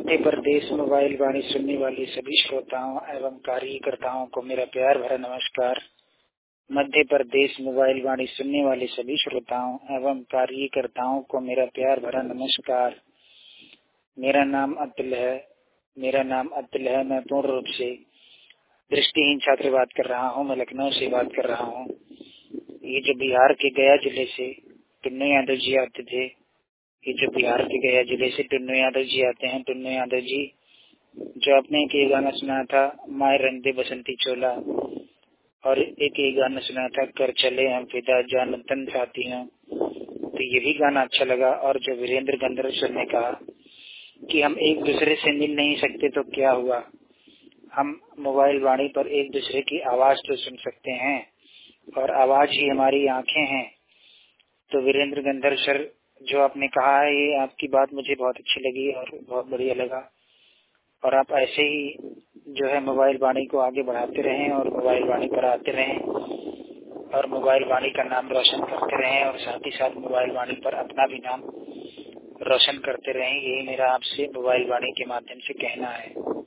Madhya Pradesh mobile वाणी सुनने वाले सभी श्रोताओं एवं कार्यकर्ताओं को मेरा प्यार भरा नमस्कार। मध्य प्रदेश मोबाइल वाणी सुनने वाले सभी श्रोताओं एवं कार्यकर्ताओं को मेरा प्यार भरा नमस्कार। मेरा नाम अतुल है। मैं पूर्ण रूप से दृष्टिहीन छात्र बात कर रहा हूँ। मैं लखनऊ से बात कर रहा हूँ। ये जो बिहार के गया जिले से टुन्नू यादव जी आते थे, टुन्नू यादव जी आते हैं। टुन्नू यादव जी जो आपने एक ये गाना सुना था माय रंग दे बसंती चोला, और एक ये गाना सुना था कर चले हम फिदा जान तन साथी हैं, तो ये भी गाना अच्छा लगा। और जो वीरेंद्र गंधर्व सर ने कहा कि हम एक दूसरे से मिल नहीं सकते तो क्या हुआ, हम मोबाइल वाणी पर एक दूसरे की आवाज तो सुन सकते हैं और आवाज ही हमारी आंखें हैं। तो वीरेंद्र गंधर्व सर जो आपने कहा है, ये आपकी बात मुझे बहुत अच्छी लगी और बहुत बढ़िया लगा। और आप ऐसे ही जो है मोबाइल वाणी को आगे बढ़ाते रहें और मोबाइल वाणी पर आते रहें और मोबाइल वाणी का नाम रोशन करते रहें और साथ ही साथ मोबाइल वाणी पर अपना भी नाम रोशन करते रहें। यही मेरा आपसे मोबाइल वाणी के माध्यम से कहना है।